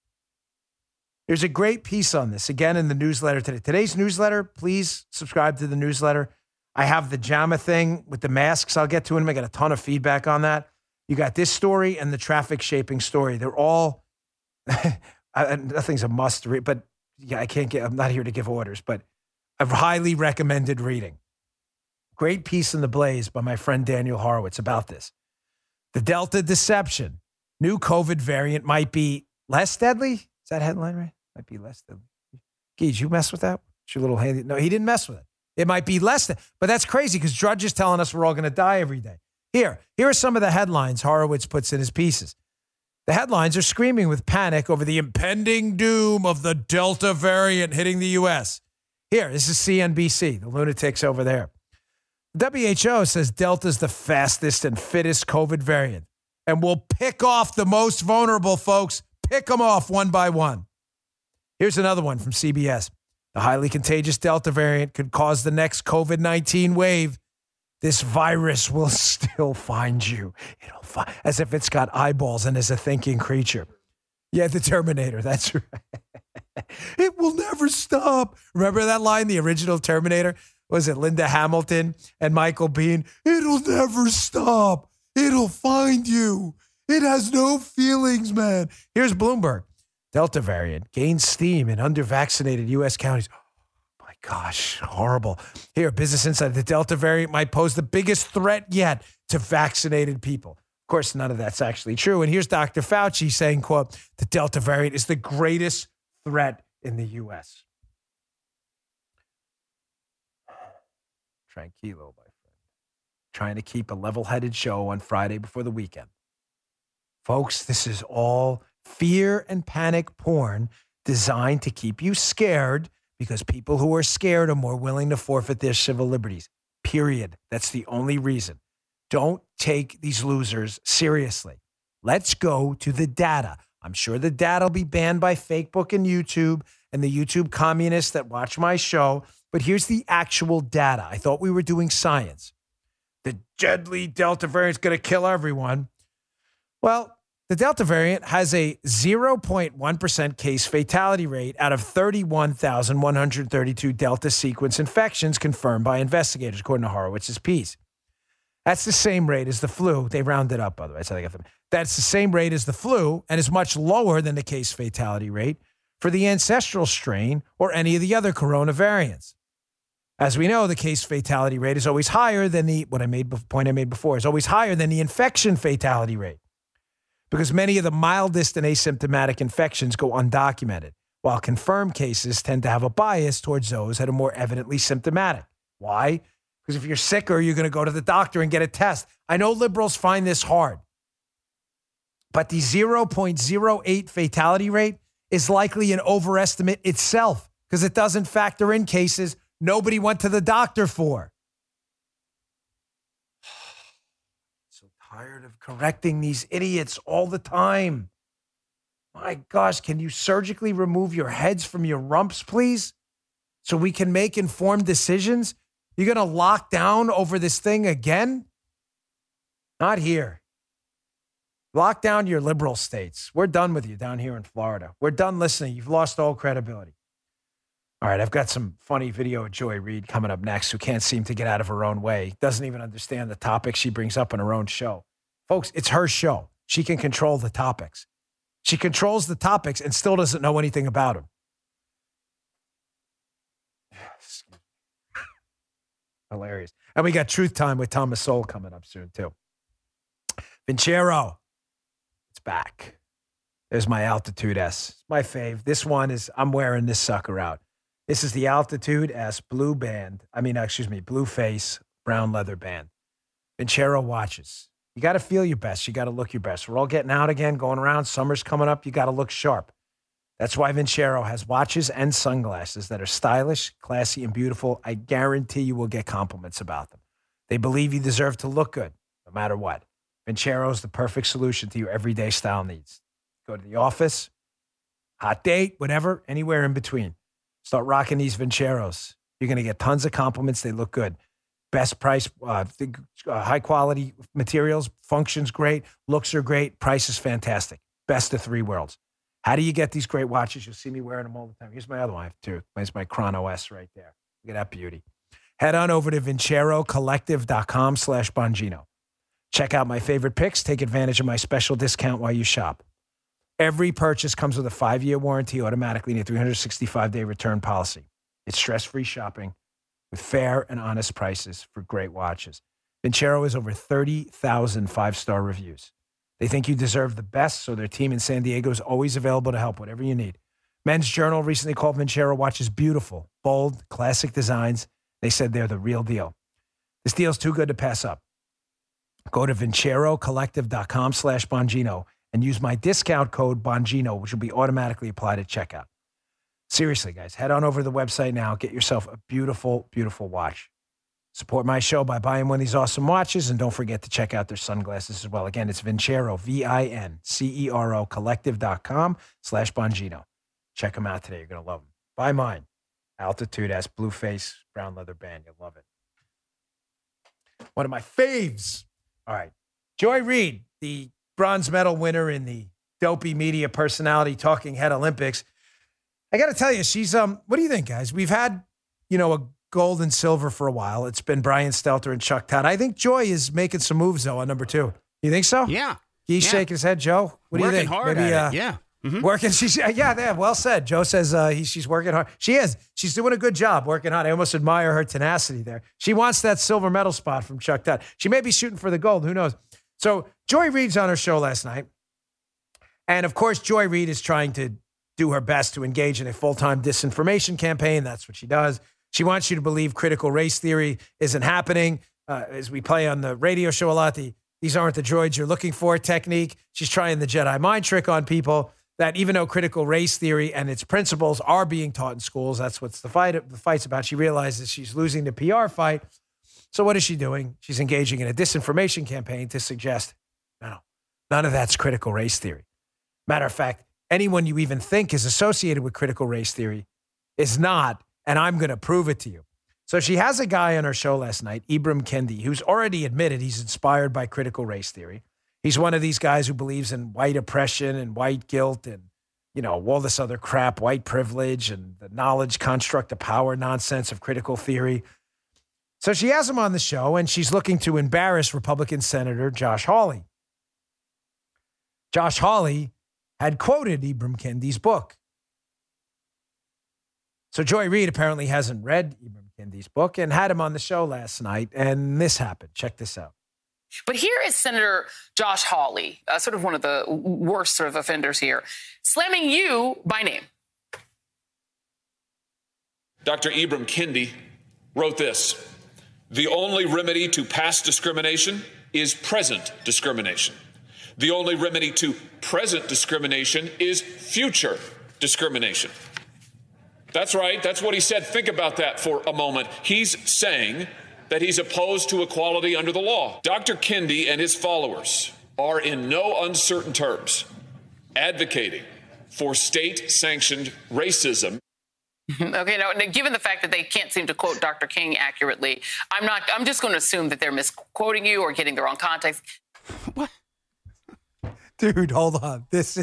There's a great piece on this, again, in the newsletter today. Today's newsletter, please subscribe to the newsletter. I have the JAMA thing with the masks I'll get to in a minute. I got a ton of feedback on that. You got this story and the traffic shaping story. They're all... nothing's a must read, but yeah, I'm not here to give orders, but I've highly recommended reading. Great piece in The Blaze by my friend Daniel Horowitz about this. The Delta deception. New COVID variant might be less deadly. Is that headline right? Might be less deadly. Did you mess with that? It's your little handy. No, he didn't mess with it. It might be less than, but that's crazy because Drudge is telling us we're all going to die every day. Here are some of the headlines Horowitz puts in his pieces. The headlines are screaming with panic over the impending doom of the Delta variant hitting the U.S. Here, this is CNBC, the lunatics over there. WHO says Delta's the fastest and fittest COVID variant and will pick off the most vulnerable, folks. Pick them off one by one. Here's another one from CBS. The highly contagious Delta variant could cause the next COVID-19 wave. This virus will still find you. It'll find, as if it's got eyeballs and is a thinking creature. Yeah, the Terminator. That's right. It will never stop. Remember that line, the original Terminator? Was it Linda Hamilton and Michael Biehn? It'll never stop. It'll find you. It has no feelings, man. Here's Bloomberg. Delta variant gains steam in under-vaccinated U.S. counties. Oh, my gosh, horrible. Here, Business Insider, the Delta variant might pose the biggest threat yet to vaccinated people. Of course, none of that's actually true. And here's Dr. Fauci saying, quote, the Delta variant is the greatest threat in the U.S. Tranquilo, my friend. Trying to keep a level-headed show on Friday before the weekend. Folks, this is all fear and panic porn designed to keep you scared because people who are scared are more willing to forfeit their civil liberties. Period. That's the only reason. Don't take these losers seriously. Let's go to the data. I'm sure the data will be banned by Facebook and YouTube and the YouTube communists that watch my show. But here's the actual data. I thought we were doing science. The deadly Delta variant is going to kill everyone. Well, the Delta variant has a 0.1% case fatality rate out of 31,132 Delta sequence infections confirmed by investigators, according to Horowitz's piece. That's the same rate as the flu. They rounded up, by the way. So that's the same rate as the flu and is much lower than the case fatality rate for the ancestral strain or any of the other corona variants. As we know, the case fatality rate is always higher than the point I made before is always higher than the infection fatality rate because many of the mildest and asymptomatic infections go undocumented, while confirmed cases tend to have a bias towards those that are more evidently symptomatic. Why? Because if you're sicker, you're going to go to the doctor and get a test. I know liberals find this hard, but the 0.08 fatality rate is likely an overestimate itself because it doesn't factor in cases nobody went to the doctor for. So tired of correcting these idiots all the time. My gosh, can you surgically remove your heads from your rumps, please? So we can make informed decisions? You're going to lock down over this thing again? Not here. Lock down your liberal states. We're done with you down here in Florida. We're done listening. You've lost all credibility. All right, I've got some funny video of Joy Reid coming up next who can't seem to get out of her own way. Doesn't even understand the topics she brings up on her own show. Folks, it's her show. She can control the topics. She controls the topics and still doesn't know anything about them. Hilarious. And we got Truth Time with Thomas Sowell coming up soon, too. Vincero. It's back. There's my Altitude S. It's my fave. This one is, I'm wearing this sucker out. This is the Altitude S blue face, brown leather band. Vincero watches. You got to feel your best. You got to look your best. We're all getting out again, going around. Summer's coming up. You got to look sharp. That's why Vincero has watches and sunglasses that are stylish, classy, and beautiful. I guarantee you will get compliments about them. They believe you deserve to look good, no matter what. Vincero is the perfect solution to your everyday style needs. Go to the office, hot date, whatever, anywhere in between. Start rocking these Vinceros. You're going to get tons of compliments. They look good. Best price, high quality materials, functions great, looks are great, price is fantastic. Best of three worlds. How do you get these great watches? You'll see me wearing them all the time. Here's my other one. I have two. There's my Chrono S right there. Look at that beauty. Head on over to VinceroCollective.com/Bongino. Check out my favorite picks. Take advantage of my special discount while you shop. Every purchase comes with a 5-year warranty automatically and a 365-day return policy. It's stress-free shopping with fair and honest prices for great watches. Vincero has over 30,000 5-star reviews. They think you deserve the best, so their team in San Diego is always available to help whatever you need. Men's Journal recently called Vincero watches beautiful, bold, classic designs. They said they're the real deal. This deal's too good to pass up. Go to VinceroCollective.com/Bongino and use my discount code Bongino, which will be automatically applied at checkout. Seriously, guys, head on over to the website now. Get yourself a beautiful, beautiful watch. Support my show by buying one of these awesome watches, and don't forget to check out their sunglasses as well. Again, it's Vincero, VINCERO, collective.com/Bongino. Check them out today. You're going to love them. Buy mine. Altitude S, blue face, brown leather band. You'll love it. One of my faves. All right. Joy Reid, the bronze medal winner in the Dopey Media Personality Talking Head Olympics. I got to tell you, she's, what do you think, guys? We've had, a gold and silver for a while. It's been Brian Stelter and Chuck Todd. I think Joy is making some moves, though, on number 2. You think so? Yeah. He's shaking his head, Joe. What do you think? Working hard at it. Yeah. Working. Well said. Joe says she's working hard. She is. She's doing a good job working hard. I almost admire her tenacity there. She wants that silver medal spot from Chuck Todd. She may be shooting for the gold. Who knows? So Joy Reid's on her show last night. And, of course, Joy Reid is trying to do her best to engage in a full-time disinformation campaign. That's what she does. She wants you to believe critical race theory isn't happening. As we play on the radio show a lot, these aren't the droids you're looking for technique. She's trying the Jedi mind trick on people. That even though critical race theory and its principles are being taught in schools, that's what the fight's about. She realizes she's losing the PR fight. So what is she doing? She's engaging in a disinformation campaign to suggest, no, none of that's critical race theory. Matter of fact, anyone you even think is associated with critical race theory is not, and I'm going to prove it to you. So she has a guy on her show last night, Ibram Kendi, who's already admitted he's inspired by critical race theory. He's one of these guys who believes in white oppression and white guilt and, all this other crap, white privilege and the knowledge construct of power nonsense of critical theory. So she has him on the show, and she's looking to embarrass Republican Senator Josh Hawley. Josh Hawley had quoted Ibram Kendi's book. So Joy Reid apparently hasn't read Ibram Kendi's book and had him on the show last night, and this happened. Check this out. But here is Senator Josh Hawley, sort of one of the worst sort of offenders here, slamming you by name. Dr. Ibram Kendi wrote this: "The only remedy to past discrimination is present discrimination. The only remedy to present discrimination is future discrimination." That's right. That's what he said. Think about that for a moment. He's saying that he's opposed to equality under the law. Dr. Kendi and his followers are in no uncertain terms advocating for state-sanctioned racism. Okay, now, given the fact that they can't seem to quote Dr. King accurately, I'm just going to assume that they're misquoting you or getting the wrong context. What? Dude, hold on.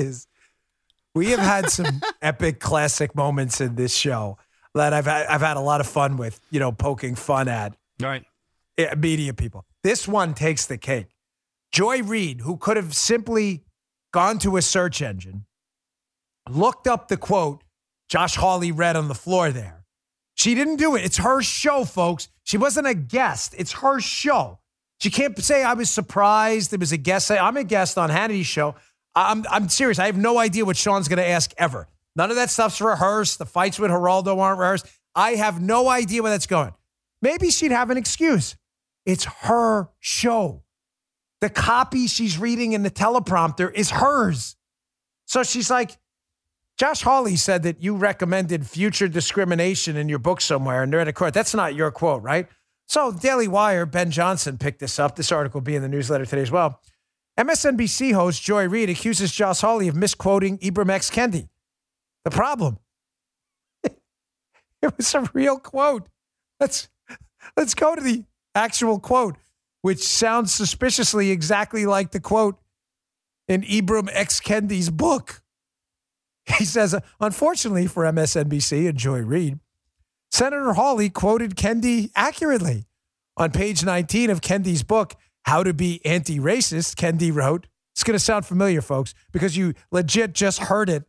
We have had some epic classic moments in this show that I've had a lot of fun with, poking fun at. Right. Media people. This one takes the cake. Joy Reid, who could have simply gone to a search engine, looked up the quote Josh Hawley read on the floor there. She didn't do it. It's her show, folks. She wasn't a guest. It's her show. She can't say I was surprised it was a guest. I'm a guest on Hannity's show. I'm serious. I have no idea what Sean's going to ask ever. None of that stuff's rehearsed. The fights with Geraldo aren't rehearsed. I have no idea where that's going. Maybe she'd have an excuse. It's her show. The copy she's reading in the teleprompter is hers. So she's like, Josh Hawley said that you recommended future discrimination in your book somewhere, and they're at a court. That's not your quote, right? So Daily Wire, Ben Johnson picked this up. This article will be in the newsletter today as well. MSNBC host Joy Reid accuses Josh Hawley of misquoting Ibram X. Kendi. The problem, it was a real quote. Let's go to the actual quote, which sounds suspiciously exactly like the quote in Ibram X. Kendi's book. He says, unfortunately for MSNBC and Joy Reid, Senator Hawley quoted Kendi accurately. On page 19 of Kendi's book, How to Be Anti-Racist, Kendi wrote, it's going to sound familiar, folks, because you legit just heard it,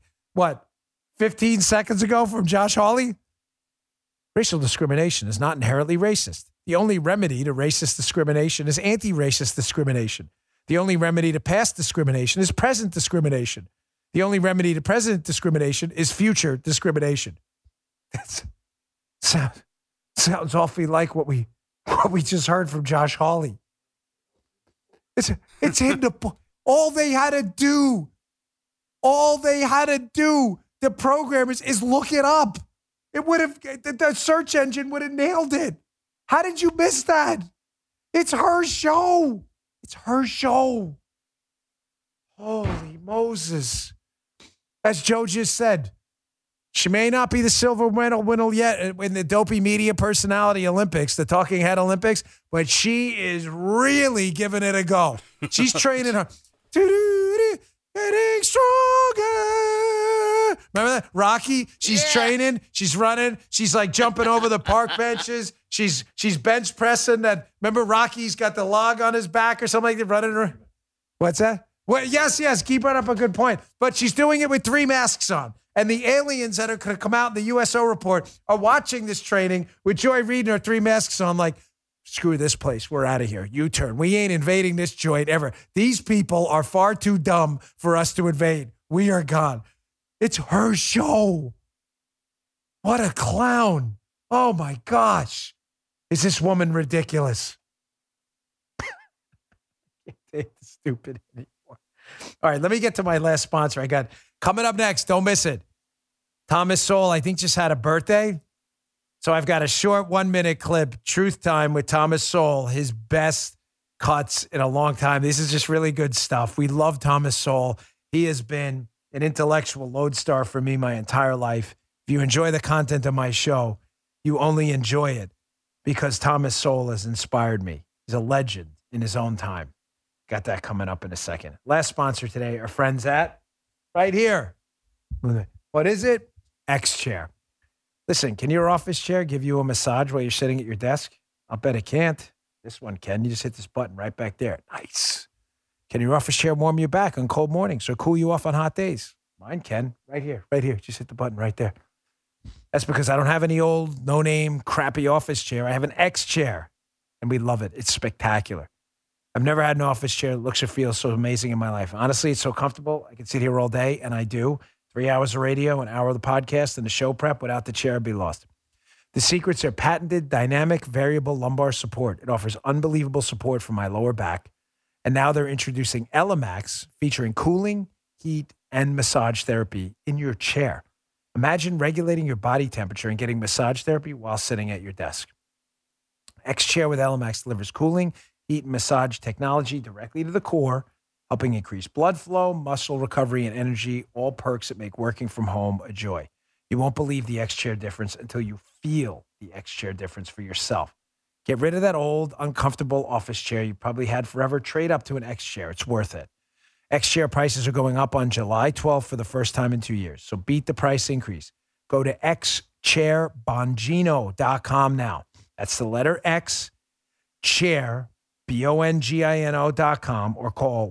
15 seconds ago from Josh Hawley? Racial discrimination is not inherently racist. The only remedy to racist discrimination is anti-racist discrimination. The only remedy to past discrimination is present discrimination. The only remedy to present discrimination is future discrimination. That sounds awfully like what we just heard from Josh Hawley. It's in the book. All they had to do, the programmers, is look it up. It would have, the search engine would have nailed it. How did you miss that? It's her show. It's her show. Holy Moses. As Joe just said, she may not be the silver medal winner yet in the Dopey Media Personality Olympics, the Talking Head Olympics, but she is really giving it a go. She's training her. Getting stronger. Remember that? Rocky, she's training, she's running, she's like jumping over the park benches. She's bench pressing that. Remember Rocky's got the log on his back or something like that, running around. What's that? Well, yes. Guy brought up a good point. But she's doing it with 3 masks on. And the aliens that are going to come out in the USO report are watching this training with Joy Reid and her 3 masks on like, screw this place. We're out of here. U-turn. We ain't invading this joint ever. These people are far too dumb for us to invade. We are gone. It's her show. What a clown. Oh, my gosh. Is this woman ridiculous? It's stupid anymore. All right, let me get to my last sponsor. I got coming up next. Don't miss it. Thomas Sowell, I think, just had a birthday. So I've got a short 1-minute clip, Truth Time with Thomas Sowell, his best cuts in a long time. This is just really good stuff. We love Thomas Sowell. He has been an intellectual lodestar for me my entire life. If you enjoy the content of my show, you only enjoy it because Thomas Sowell has inspired me. He's a legend in his own time. Got that coming up in a second. Last sponsor today, our friends at right here. What is it? X-Chair. Listen, can your office chair give you a massage while you're sitting at your desk? I'll bet it can't. This one can. You just hit this button right back there. Nice. Can your office chair warm your back on cold mornings or cool you off on hot days? Mine can. Right here. Just hit the button right there. That's because I don't have any old, no-name, crappy office chair. I have an X-Chair, and we love it. It's spectacular. I've never had an office chair that looks or feels so amazing in my life. Honestly, it's so comfortable. I can sit here all day, and I do. 3 hours of radio, an hour of the podcast, and the show prep. Without the chair, I'd be lost. The secrets are patented dynamic variable lumbar support. It offers unbelievable support for my lower back. And now they're introducing ELEMAX, featuring cooling, heat, and massage therapy in your chair. Imagine regulating your body temperature and getting massage therapy while sitting at your desk. X-Chair with ELEMAX delivers cooling, heat, and massage technology directly to the core, helping increase blood flow, muscle recovery, and energy, all perks that make working from home a joy. You won't believe the X-Chair difference until you feel the X-Chair difference for yourself. Get rid of that old, uncomfortable office chair you probably had forever. Trade up to an X-Chair. It's worth it. X-Chair prices are going up on July 12th for the first time in 2 years. So beat the price increase. Go to xchairbongino.com now. That's the letter X, chair, BONGINO.com, or call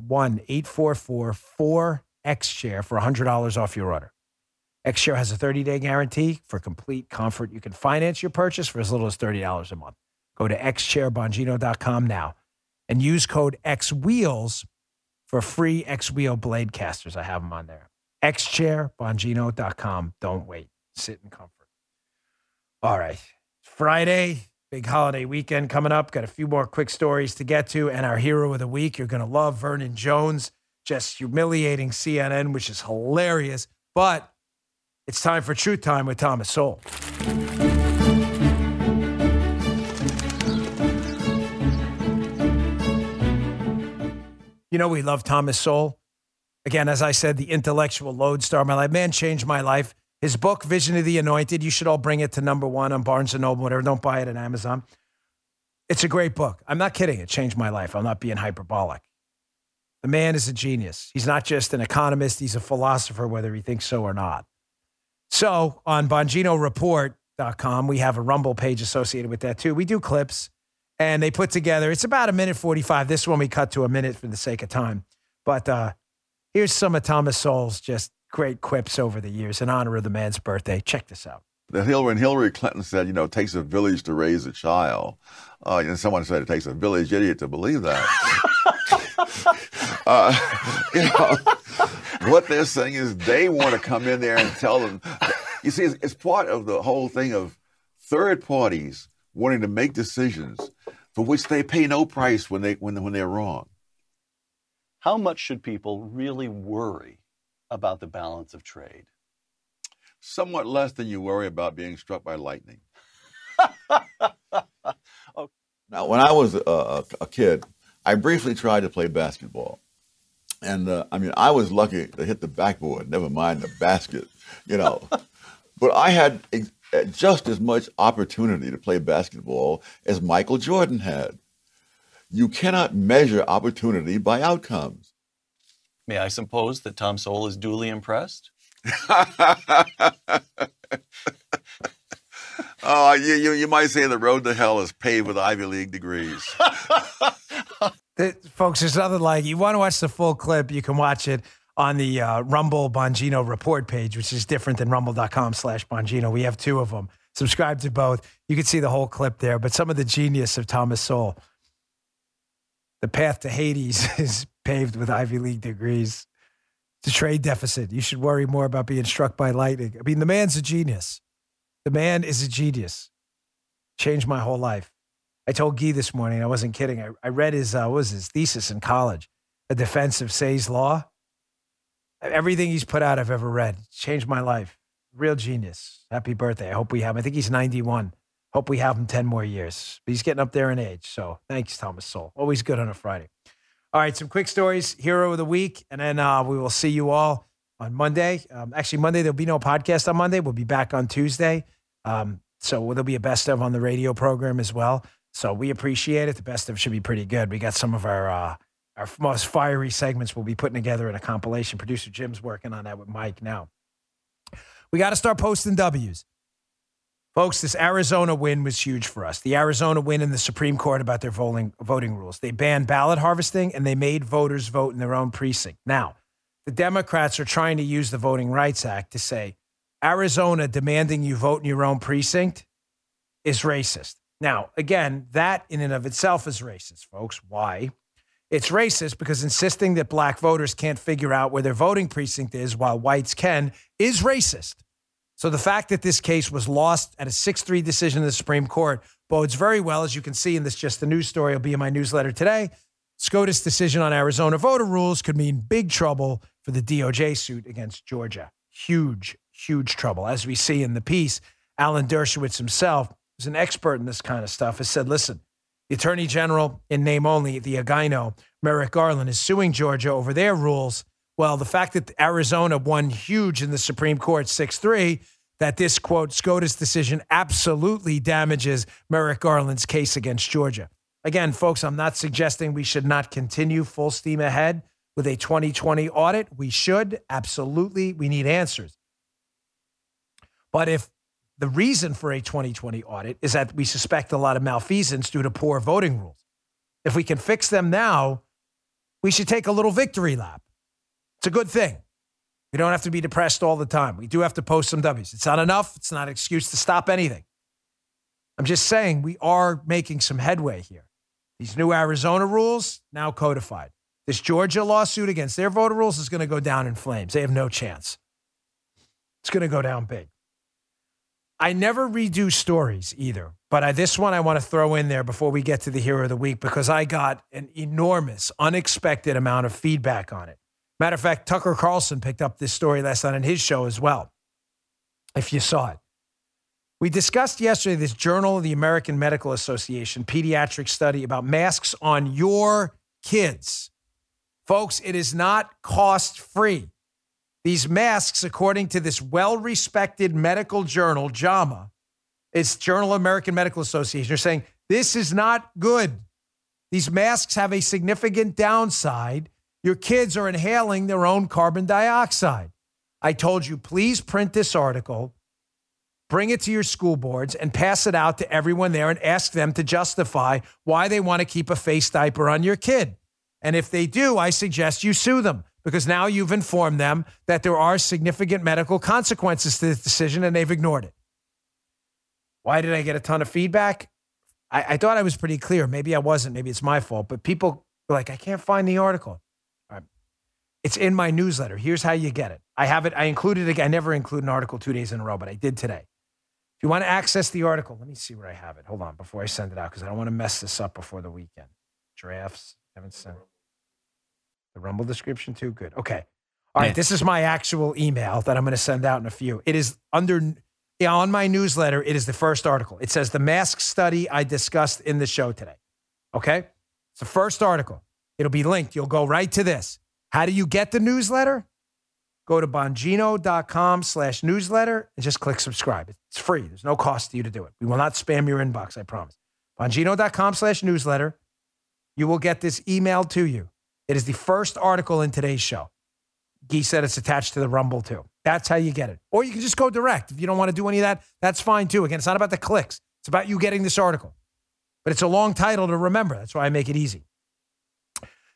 1-844-4XChair for $100 off your order. X-Chair has a 30-day guarantee for complete comfort. You can finance your purchase for as little as $30 a month. Go to xchairbongino.com now and use code XWheels for free X-Wheel blade casters. I have them on there. xchairbongino.com. Don't wait. Sit in comfort. All right. Friday, big holiday weekend coming up. Got a few more quick stories to get to. And our hero of the week, you're going to love Vernon Jones, just humiliating CNN, which is hilarious. But it's time for Truth Time with Thomas Sowell. You know, we love Thomas Sowell. Again, as I said, the intellectual lodestar of my life. Man changed my life. His book, Vision of the Anointed, you should all bring it to #1 on Barnes & Noble, whatever. Don't buy it on Amazon. It's a great book. I'm not kidding. It changed my life. I'm not being hyperbolic. The man is a genius. He's not just an economist. He's a philosopher, whether he thinks so or not. So on BonginoReport.com, we have a Rumble page associated with that too. We do clips. And they put together, it's about 1:45. This one we cut to a minute for the sake of time. But here's some of Thomas Sowell's just great quips over the years in honor of the man's birthday. Check this out. When Hillary Clinton said, it takes a village to raise a child, and someone said it takes a village idiot to believe that. What they're saying is they want to come in there and tell them. You see, it's part of the whole thing of third parties wanting to make decisions for which they pay no price when they're wrong. How much should people really worry about the balance of trade? Somewhat less than you worry about being struck by lightning. Okay. Now, when I was a kid, I briefly tried to play basketball. And, I was lucky to hit the backboard, never mind the basket, But I had just as much opportunity to play basketball as Michael Jordan had. You cannot measure opportunity by outcomes. May I suppose that Tom Sowell is duly impressed? You might say the road to hell is paved with Ivy League degrees. Folks, there's nothing like, you want to watch the full clip, you can watch it on the Rumble Bongino report page, which is different than rumble.com/Bongino. We have 2 of them. Subscribe to both. You can see the whole clip there. But some of the genius of Thomas Sowell. The path to Hades is paved with Ivy League degrees. It's a trade deficit. You should worry more about being struck by lightning. I mean, the man's a genius. The man is a genius. Changed my whole life. I told Guy this morning, I wasn't kidding. I read his thesis in college, A Defense of Say's Law. Everything he's put out I've ever read. It's changed my life. Real genius. Happy birthday. I hope we have him. I think he's 91. Hope we have him 10 more years. But he's getting up there in age. So thanks, Thomas Sowell. Always good on a Friday. All right, some quick stories. Hero of the week. And then we will see you all on Monday. Actually, Monday, there'll be no podcast on Monday. We'll be back on Tuesday. So there'll be a best of on the radio program as well. So we appreciate it. The best of should be pretty good. We got some of our most fiery segments we'll be putting together in a compilation. Producer Jim's working on that with Mike now. We got to start posting W's. Folks, this Arizona win was huge for us. The Arizona win in the Supreme Court about their voting rules. They banned ballot harvesting, and they made voters vote in their own precinct. Now, the Democrats are trying to use the Voting Rights Act to say, Arizona demanding you vote in your own precinct is racist. Now, again, that in and of itself is racist, folks. Why? It's racist because insisting that black voters can't figure out where their voting precinct is while whites can is racist. So the fact that this case was lost at a 6-3 decision in the Supreme Court bodes very well, as you can see in this Just the News story. It'll be in my newsletter today. SCOTUS decision on Arizona voter rules could mean big trouble for the DOJ suit against Georgia. Huge, huge trouble. As we see in the piece, Alan Dershowitz himself, who's an expert in this kind of stuff, has said, listen, the Attorney General, in name only, the Agino, Merrick Garland, is suing Georgia over their rules. Well, the fact that Arizona won huge in the Supreme Court 6-3, that this, quote, SCOTUS decision absolutely damages Merrick Garland's case against Georgia. Again, folks, I'm not suggesting we should not continue full steam ahead with a 2020 audit. We should, absolutely. We need answers. But if the reason for a 2020 audit is that we suspect a lot of malfeasance due to poor voting rules, if we can fix them now, we should take a little victory lap. It's a good thing. We don't have to be depressed all the time. We do have to post some W's. It's not enough. It's not an excuse to stop anything. I'm just saying we are making some headway here. These new Arizona rules, now codified. This Georgia lawsuit against their voter rules is going to go down in flames. They have no chance. It's going to go down big. I never redo stories either, but this one I want to throw in there before we get to the Hero of the Week because I got an enormous, unexpected amount of feedback on it. Matter of fact, Tucker Carlson picked up this story last night on his show as well, if you saw it. We discussed yesterday this Journal of the American Medical Association pediatric study about masks on your kids. Folks, it is not cost-free. These masks, according to this well-respected medical journal, JAMA, it's Journal of American Medical Association, are saying this is not good. These masks have a significant downside. Your kids are inhaling their own carbon dioxide. I told you, please print this article, bring it to your school boards, and pass it out to everyone there and ask them to justify why they want to keep a face diaper on your kid. And if they do, I suggest you sue them because now you've informed them that there are significant medical consequences to this decision and they've ignored it. Why did I get a ton of feedback? I thought I was pretty clear. Maybe I wasn't. Maybe it's my fault. But people were like, I can't find the article. All right. It's in my newsletter. Here's how you get it. I have it. I included it. I never include an article 2 days in a row, but I did today. If you want to access the article, let me see where I have it. Hold on before I send it out because I don't want to mess this up before the weekend. Drafts. Haven't sent the Rumble description too. Good. Okay. All right. This is my actual email that I'm going to send out in a few. It is on my newsletter. It is the first article. It says the mask study I discussed in the show today. Okay. It's the first article. It'll be linked. You'll go right to this. How do you get the newsletter? Go to Bongino.com/newsletter and just click subscribe. It's free. There's no cost to you to do it. We will not spam your inbox, I promise. Bongino.com/newsletter. You will get this emailed to you. It is the first article in today's show. Guy said it's attached to the Rumble too. That's how you get it. Or you can just go direct. If you don't want to do any of that, that's fine too. Again, it's not about the clicks. It's about you getting this article. But it's a long title to remember. That's why I make it easy.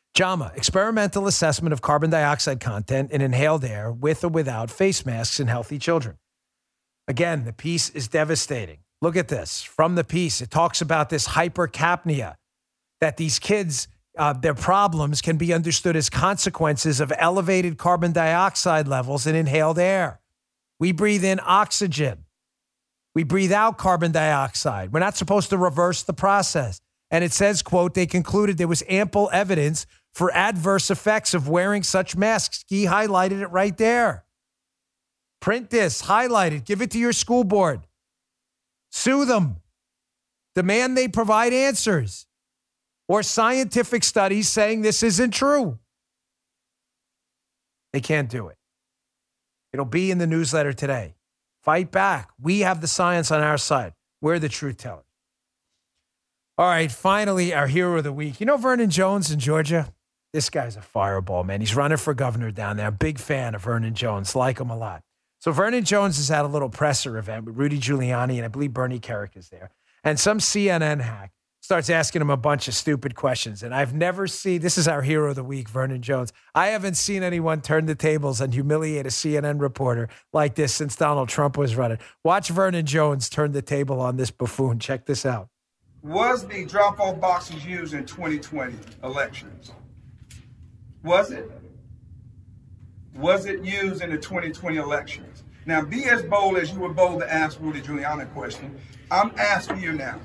JAMA, experimental assessment of carbon dioxide content in inhaled air with or without face masks in healthy children. Again, the piece is devastating. Look at this. From the piece, it talks about this hypercapnia, that these kids, their problems can be understood as consequences of elevated carbon dioxide levels in inhaled air. We breathe in oxygen. We breathe out carbon dioxide. We're not supposed to reverse the process. And it says, quote, they concluded there was ample evidence for adverse effects of wearing such masks. He highlighted it right there. Print this, highlight it, give it to your school board. Sue them. Demand they provide answers. Or scientific studies saying this isn't true. They can't do it. It'll be in the newsletter today. Fight back. We have the science on our side. We're the truth tellers. All right, finally, our hero of the week. You know Vernon Jones in Georgia? This guy's a fireball, man. He's running for governor down there. Big fan of Vernon Jones. Like him a lot. So Vernon Jones has had a little presser event with Rudy Giuliani, and I believe Bernie Kerik is there. And some CNN hack starts asking him a bunch of stupid questions. And I've never seen, this is our hero of the week, Vernon Jones. I haven't seen anyone turn the tables and humiliate a CNN reporter like this since Donald Trump was running. Watch Vernon Jones turn the table on this buffoon. Check this out. Was the drop-off boxes used in 2020 elections? Was it? Was it used in the 2020 elections? Now, be as bold as you were bold to ask Rudy Giuliani a question. I'm asking you now.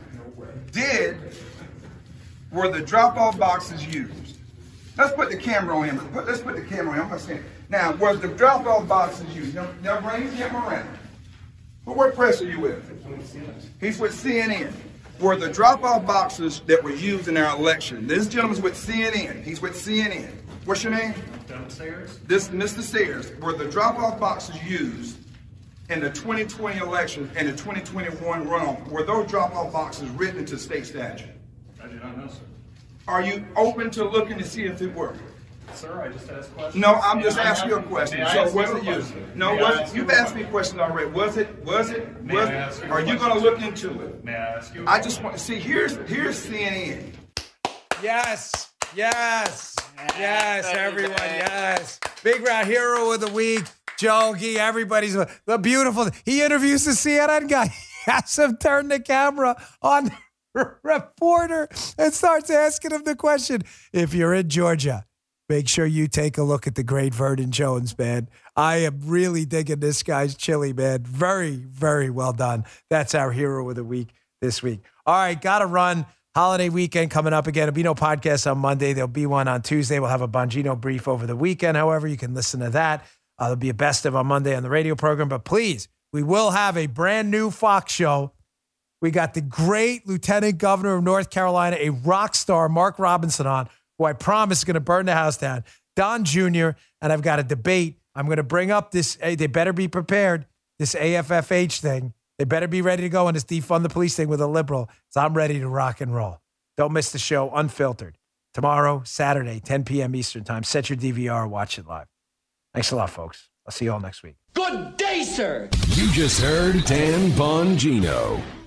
Were the drop-off boxes used? Let's put the camera on him. Let's put the camera on him. I'm saying, now, was the drop-off boxes used? Now, bring him around. But what press are you with? He's with CNN. Were the drop-off boxes that were used in our election? This gentleman's with CNN. He's with CNN. What's your name? Sayers. This Mr. Sayers. Were the drop-off boxes used in the 2020 election and the 2021 runoff? Were those drop-off boxes written into state statute? I do not know, sir. Are you open to looking to see if it were? Sir, I just asked questions. No, I'm just asking you a question. So was it used? No, you've asked me a question already. Was it? Are you going to look into it? May I ask you? I just want to see. Here's CNN. Yes, everyone, yes. Big round hero of the week, Joe Gee. Everybody's the beautiful. He interviews the CNN guy. He has him turn the camera on the reporter and starts asking him the question. If you're in Georgia, make sure you take a look at the great Vernon Jones, man. I am really digging this guy's chili, man. Very, very well done. That's our hero of the week this week. All right, got to run. Holiday weekend coming up again. There'll be no podcast on Monday. There'll be one on Tuesday. We'll have a Bongino brief over the weekend. However, you can listen to that. There'll be a best of on Monday on the radio program. But please, we will have a brand new Fox show. We got the great Lieutenant Governor of North Carolina, a rock star, Mark Robinson, on, who I promise is going to burn the house down. Don Jr., and I've got a debate. I'm going to bring up this. Hey, they better be prepared. This AFFH thing. They better be ready to go on this defund the police thing with a liberal. So I'm ready to rock and roll. Don't miss the show, Unfiltered. Tomorrow, Saturday, 10 p.m. Eastern time. Set your DVR, watch it live. Thanks a lot, folks. I'll see you all next week. Good day, sir. You just heard Dan Bongino.